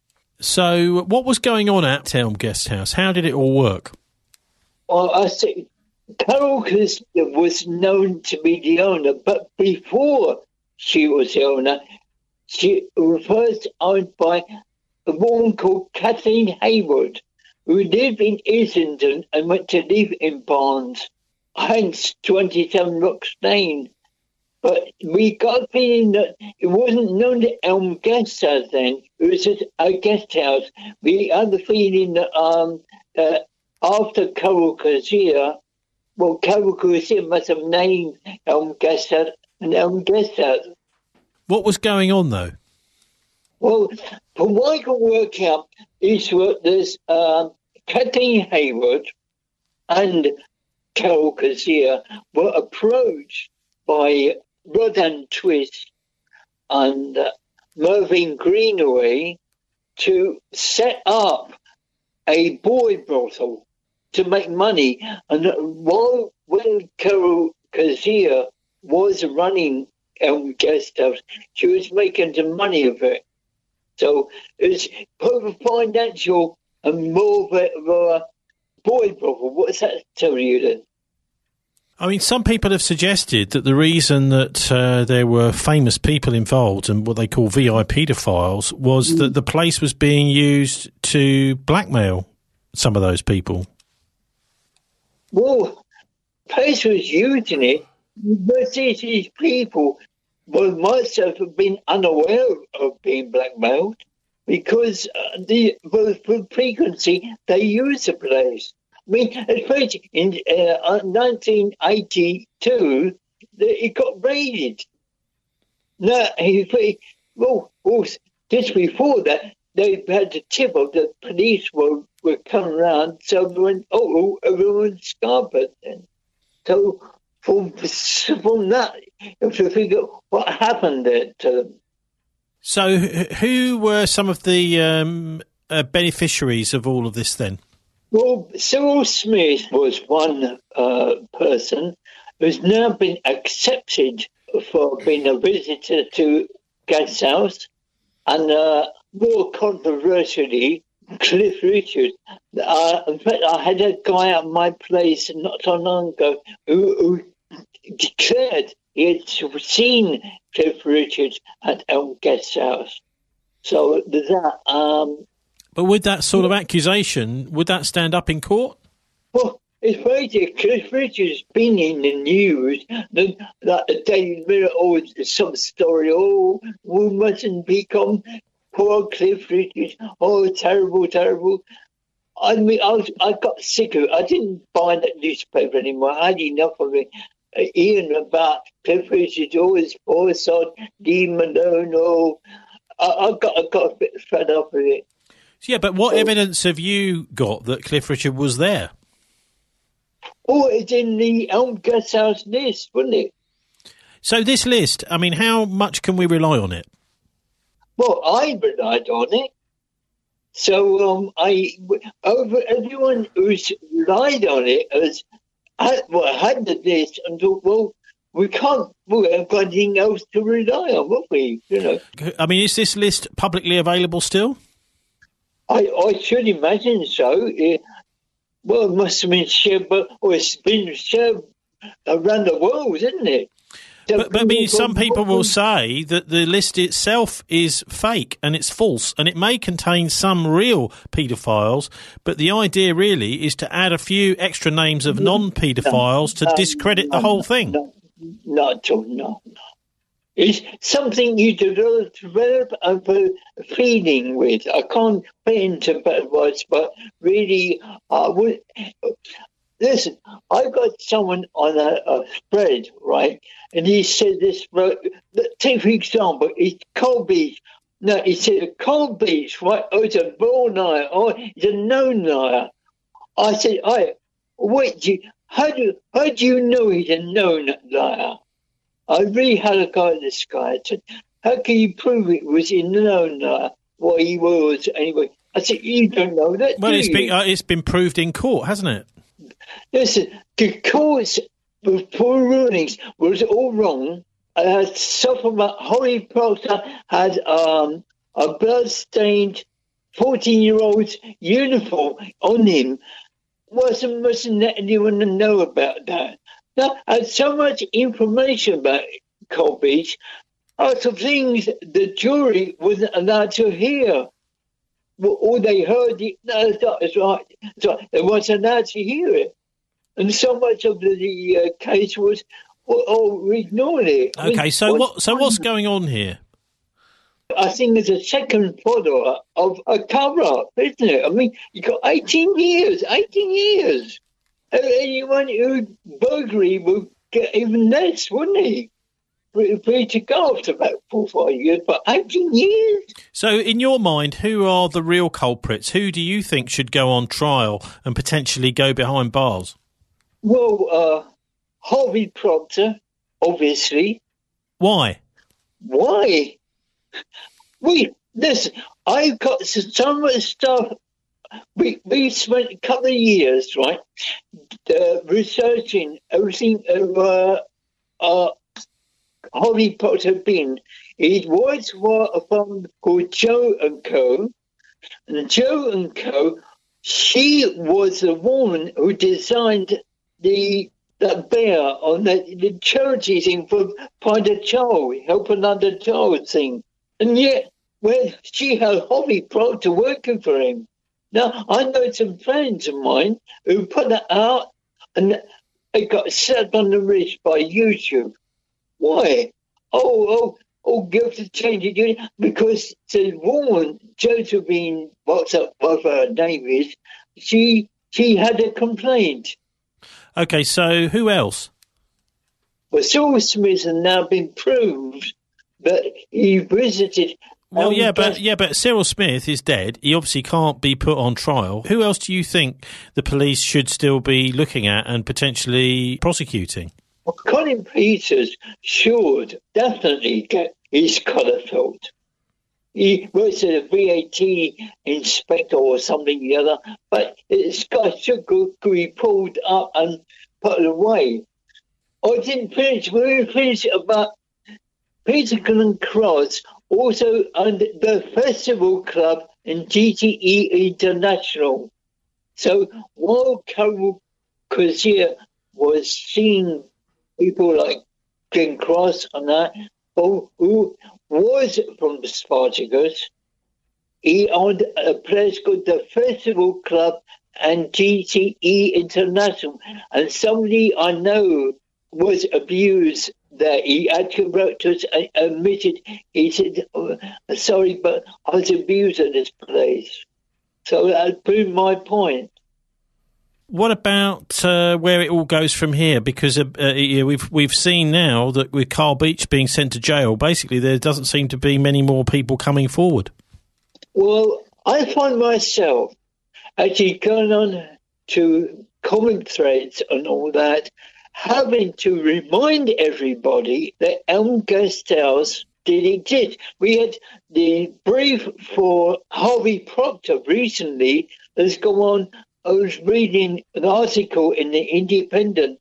So what was going on at Elm Guest House? How did it all work? Well, I say Carol Cossia was known to be the owner, but before she was the owner, she was first owned by a woman called Kathleen Hayward, who lived in Islington and went to live in Barnes, hence twenty-seven Rocks Lane. But we got a feeling that it wasn't known to Elm Guest House then. It was just a guest house. We had the feeling that um, uh, after Carol Cossia, well, Carol Cossia must have named Elm Guest House and Elm Guest House. What was going on, though? Well, from what I can work out is that there's um, Kathleen Hayward and Carol Cossia were approached by Rodan Twist and uh, Mervyn Greenaway to set up a boy brothel to make money. And while when Carol Cossia was running Elm Guest House, she was making some money of it. So it's both financial and more of a, of a boy brothel. What does that tell you then? I mean, some people have suggested that the reason that uh, there were famous people involved and what they call V I P pedophiles was mm. that the place was being used to blackmail some of those people. Well, the place was using it, but these people well, must have been unaware of being blackmailed because uh, the for, for frequency they use the place. I mean, especially in uh, nineteen eighty-two, it got raided. No, he, well, well, just before that, they had the tip of the police were, were coming around, so everyone, oh, everyone scarpered then. So from, from that, you have to figure what happened there to them. So who were some of the um, uh, beneficiaries of all of this then? Well, Cyril Smith was one uh, person who's now been accepted for being a visitor to Guest House, and uh, more controversially, Cliff Richard. Uh, in fact, I had a guy at my place not so long ago who, who declared he had seen Cliff Richard at Elm Guest House. So there's that. Um, But would that sort of accusation, would that stand up in court? Well, it's crazy. Cliff Richard's been in the news. The, like the Daily Mirror, or some story, oh, we mustn't become poor Cliff Richard. Oh, terrible, terrible. I mean, I, was, I got sick of it. I didn't buy that newspaper anymore. I had enough of it. Uh, Ian about Cliff Richard, oh, his foresight, demon, oh, no. I, I, got, I got a bit fed up with it. Yeah, but what evidence have you got that Cliff Richard was there? Oh, it's in the Elm Guest House list, wasn't it? So this list, I mean, how much can we rely on it? Well, I relied on it. So um, I, over everyone who's relied on it has had, well, had the list and thought, well, we can't, we haven't got anything else to rely on, have we? You know. I mean, is this list publicly available still? I, I should imagine so. It, well, it must have been shared, but well, it's been shared around the world, isn't it? So But, but I mean, people some from- people will say that the list itself is fake and it's false, and it may contain some real paedophiles, but the idea really is to add a few extra names of non-paedophiles to no, discredit the no, whole thing. No, not at all, no. It's something you develop, develop a feeling with. I can't put into bad words, but really, I would. Listen, I got someone on a, a spread, right? And he said this, take for example, it's Cold Beach. No, he said Cold Beach, right? Oh, it's a born liar. Oh, it's a known liar. I said, I wait, do you, how, do, how do you know he's a known liar? I really had a go at this guy. I said, how can you prove it was a known liar? Well, he was anyway. I said, you don't know that, Well, do it's you? been, uh, it's been proved in court, hasn't it? Listen, the court's full rulings was all wrong. I had suffered about Harry Proctor had um, a blood-stained fourteen-year-old's uniform on him. Wasn't mustn't let anyone know about that. Now, I had so much information about Cold Beach, out of things the jury wasn't allowed to hear. Well, all they heard, no, that's right. So they wasn't allowed to hear it. And so much of the, the uh, case was, well, oh, we ignored it. I Okay, mean, so what? So what's going on here? I think it's a second follower of a cover-up, isn't it? I mean, you got eighteen years, eighteen years. And anyone who burglary would get even less, wouldn't he? Free to go after about four or five years, but eighteen years? So, in your mind, who are the real culprits? Who do you think should go on trial and potentially go behind bars? Well, uh, Harvey Proctor, obviously. Why? Why? We, listen, I've got so much stuff. We we spent a couple of years, right, uh, researching everything uh, uh, Harvey Proctor been. He works for a firm called Joe and Co. And Joe and Co., she was the woman who designed the that bear on the, the charity thing for Find a Child, Help Another Child thing. And yet, well, she had Harvey Proctor working for him. Now, I know some friends of mine who put that out and they got slapped on the wrist by YouTube. Why? Oh, oh, oh, give the change of duty. Because the woman, Josephine, what's up, whatever her name is, she, she had a complaint. Okay, so who else? Well, Saul Smith has now been proved that he visited. Well, um, yeah, but yeah, but Cyril Smith is dead. He obviously can't be put on trial. Who else do you think the police should still be looking at and potentially prosecuting? Well, Colin Peters should definitely get his colour filled. He works as a V A T inspector or something or the other, but this guy should go, be pulled up and put away. I didn't finish, we didn't finish about Peter Glen Cross, also under the Festival Club and G T E International. So while Carol Crozier was seeing people like Glen Cross and that, who, who was from the Spartacus, he owned a place called the Festival Club and G T E International. And somebody I know was abused there. He actually wrote to us and admitted, he said, oh, sorry, but I was abused at this place. So that proved my point. What about uh, where it all goes from here? Because uh, uh, we've we've seen now that with Carl Beach being sent to jail, basically there doesn't seem to be many more people coming forward. Well, I find myself actually going on to comment threads and all that, having to remind everybody that Elm Guest House did exist. We had the brief for Harvey Proctor recently has gone on. I was reading an article in the Independent.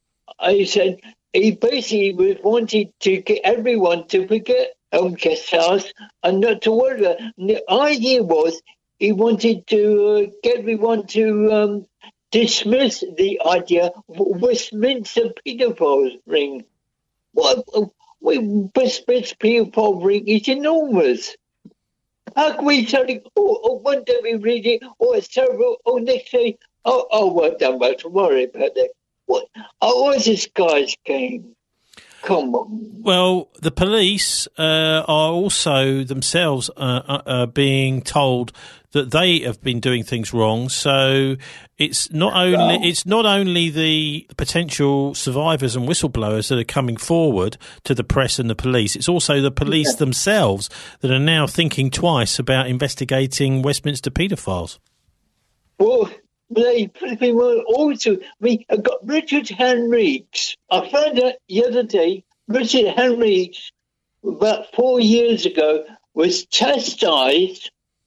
I said he basically was wanted to get everyone to forget Elm Guest House and not to worry about it. And the idea was he wanted to uh, get everyone to um, dismiss the idea of Westminster paedophile ring. What we Bristol people ring is enormous. How can we tell you? Oh, oh, one day we read it. Oh, it's terrible. Oh, next day. Oh, oh, well done. Well, don't worry about that. What? Oh, what's this guy's game? Come on. Well, the police uh, are also themselves uh, uh, uh, being told that they have been doing things wrong. So it's not only oh. it's not only the potential survivors and whistleblowers that are coming forward to the press and the police. It's also the police yeah. themselves that are now thinking twice about investigating Westminster paedophiles. Well, they pretty well also. I mean, I got Richard Henriques. I found out the other day, Richard Henriques, about four years ago, was chastised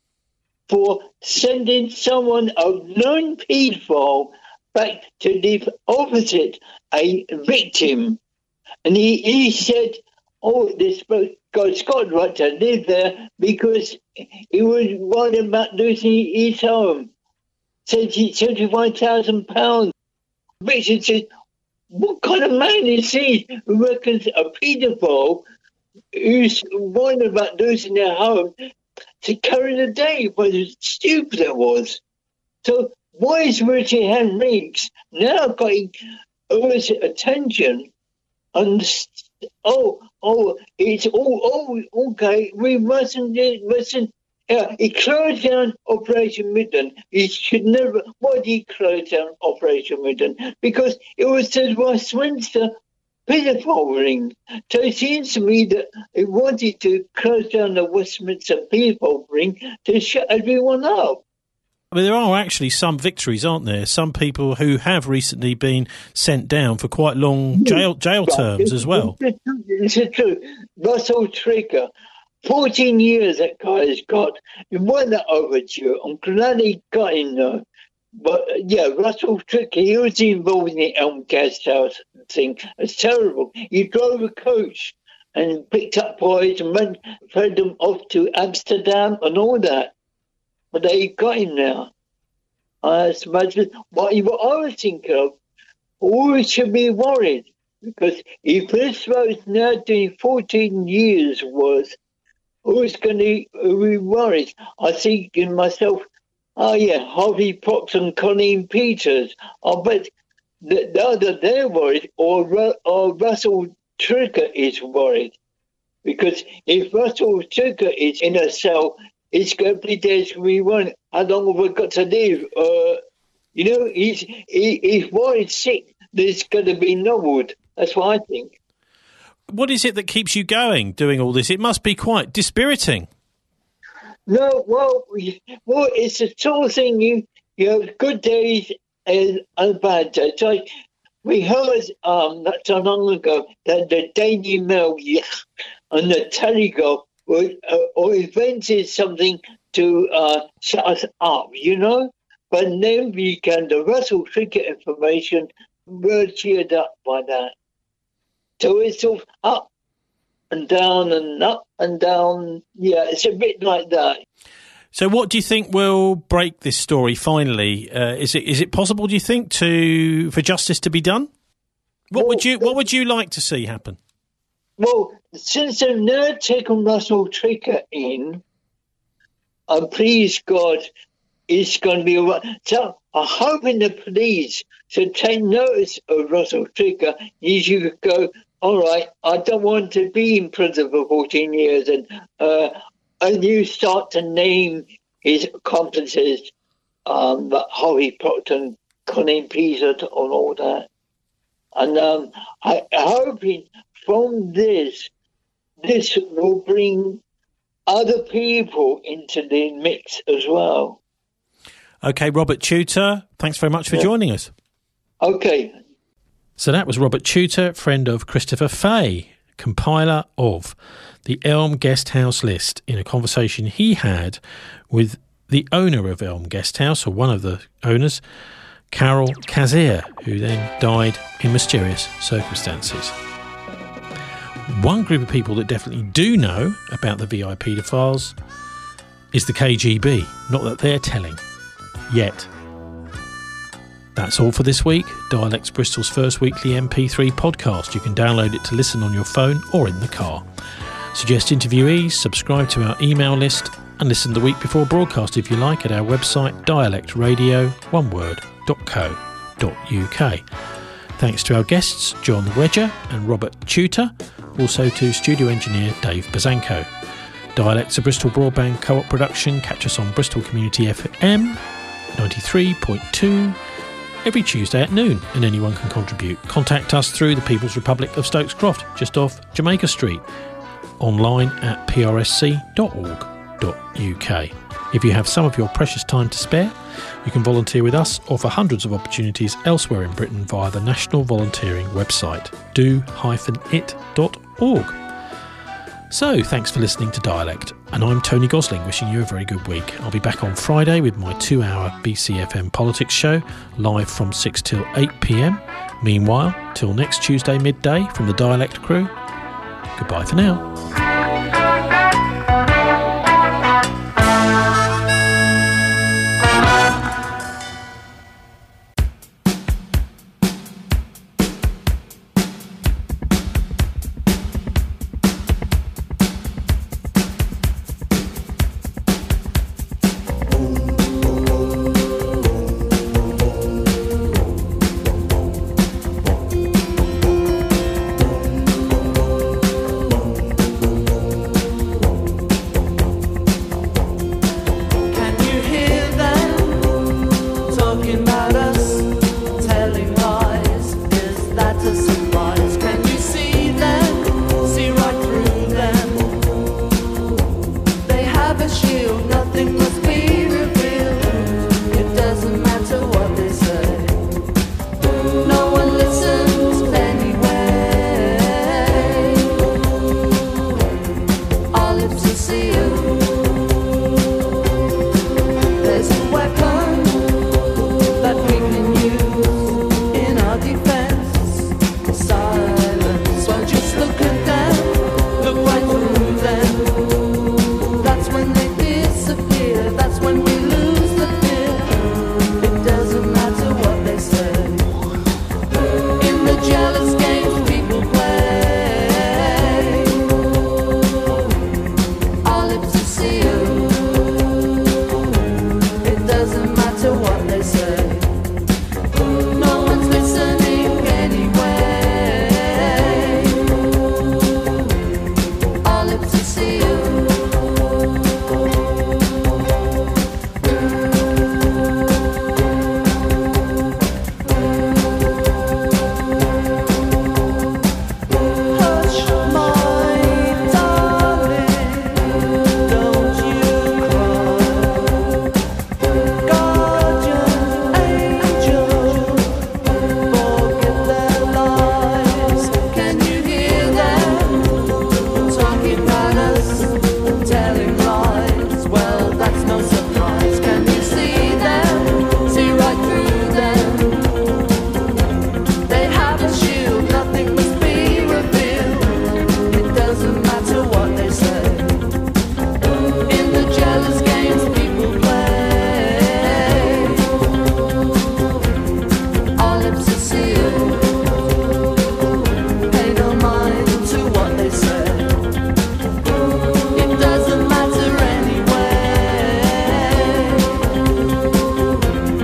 for sending someone, a known paedophile, back to live opposite a victim. And he, he said, oh, this guy's got the right to live there because he was worried about losing his home. seventy-five thousand pounds. Richard said, what kind of man is he who reckons a paedophile who's worried about losing their home to carry the day? What stupid it was. So why is Richard Henriques now getting all his attention and oh, oh, it's all, oh, okay, we mustn't, mustn't. Yeah, he closed down Operation Midland. He should never. Why did he close down Operation Midland? Because it was the Westminster paedophile ring. So it seems to me that he wanted to close down the Westminster paedophile ring to shut everyone up. I mean, there are actually some victories, aren't there? Some people who have recently been sent down for quite long jail jail terms as well. It's true. Russell Trigger. fourteen years that guy has got. He won that overdue. I'm glad he got in there. But, yeah, Russell Trigger, he was involved in the Elm Guest House thing. It's terrible. He drove a coach and picked up boys and went, fed them off to Amsterdam and all that. But they got him now. I imagine what, what I was thinking of, always should be worried. Because if this was now doing fourteen years worth, who's going to be worried? I think in myself, oh yeah, Harvey Potts and Colleen Peters. I bet that either they're worried or, or Russell Trigger is worried. Because if Russell Trigger is in a cell, it's going to be days we won't. How long have we got to live? Uh, you know, he's, he, he's worried sick. There's going to be no wood. That's what I think. What is it that keeps you going doing all this? It must be quite dispiriting. No, well, well, it's the sort of thing you you have good days and, and bad days. Like we heard um, not so long ago that the Daily Mail yeah, and the Telegraph were, uh, or invented something to uh, shut us up, you know. But then we can the Russell Trigger information. We're cheered up by that. So it's sort of up and down and up and down. Yeah, it's a bit like that. So what do you think will break this story finally? Uh, is it is it possible, do you think, to for justice to be done? What well, would you What would you like to see happen? Well, since they've now taken Russell Trigger in, and please God, it's going to be all right. So I'm hoping the police should take notice of Russell Trigger. You should go, all right, I don't want to be in prison for fourteen years. And uh, and you start to name his accomplices, um, Harvey Proctor, Colleen Peters, and all that. And um, I, I'm hoping from this, this will bring other people into the mix as well. Okay, Robert Tutor, thanks very much for yeah. joining us. Okay. So that was Robert Tutor, friend of Christopher Fay, compiler of the Elm Guest House list, in a conversation he had with the owner of Elm Guest House, or one of the owners, Carol Kazir, who then died in mysterious circumstances. One group of people that definitely do know about the V I paedophiles is the K G B. Not that they're telling yet. That's all for this week. Dialects Bristol's first weekly M P three podcast. You can download it to listen on your phone or in the car. Suggest interviewees, subscribe to our email list, and listen the week before broadcast if you like at our website dialect radio one word dot co dot uk. Thanks to our guests John Wedger and Robert Tutor, also to studio engineer Dave Bazanko. Dialects a Bristol Broadband Co-op production. Catch us on Bristol Community F M ninety-three point two every Tuesday at noon, and anyone can contribute. Contact us through the People's Republic of Stokes Croft, just off Jamaica Street, online at p r s c dot org dot u k. If you have some of your precious time to spare, you can volunteer with us or for hundreds of opportunities elsewhere in Britain via the National Volunteering website, do dash it dot org. So, thanks for listening to Dialect, and I'm Tony Gosling, wishing you a very good week. I'll be back on Friday with my two-hour B C F M politics show, live from six till eight p m. Meanwhile, till next Tuesday midday from the Dialect crew, goodbye for now.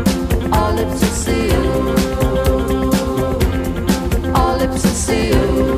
To see you.